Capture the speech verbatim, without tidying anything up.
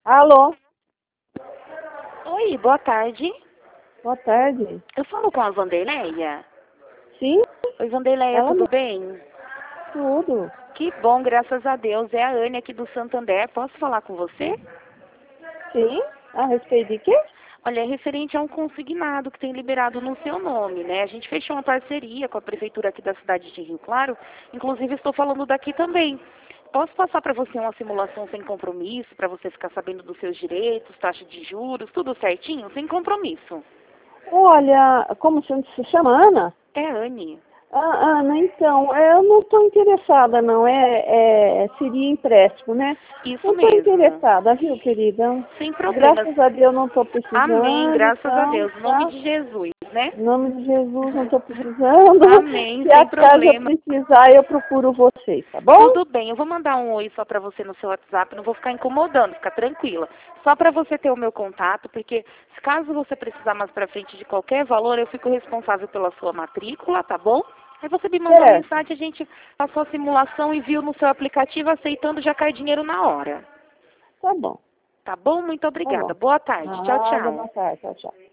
Alô, Oi, boa tarde. boa tarde. Eu falo com a Vanderleia. Sim, Oi, Vanderleia, ela me tudo bem? tudo. Que bom, graças a Deus. É a Anne aqui do Santander. Posso falar com você? Sim, a respeito de quê? Olha, é referente a um consignado que tem liberado no seu nome, né? A gente fechou uma parceria com a prefeitura aqui da cidade de Rio Claro. Inclusive, estou falando daqui também. Posso passar para você uma simulação sem compromisso, para você ficar sabendo dos seus direitos, taxa de juros, tudo certinho, sem compromisso. Olha, como você se chama, Ana? É a Anne. Ah, Ana, então, eu não estou interessada, não. É, é, seria empréstimo, né? Isso Não estou mesmo. interessada, viu, querida? Sem problemas. Graças a Deus não estou Amém, precisando, graças a então, Deus. Em nome tá? de Jesus, né? Em nome de Jesus, não estou precisando. Amém, Se sem acaso eu problema. precisar, eu procuro vocês, tá bom? Tudo bem, eu vou mandar um oi só para você no seu WhatsApp, não vou ficar incomodando, fica tranquila. Só para você ter o meu contato, porque se caso você precisar mais para frente de qualquer valor, eu fico responsável pela sua matrícula, tá bom? Aí você me mandou a Certo, mensagem, a gente passou a simulação e viu no seu aplicativo, aceitando, já cai dinheiro na hora. tá bom, Tá bom? Muito tá obrigada. bom. Boa tarde. Tchau, Nada, tchau. boa tarde, tchau, tchau.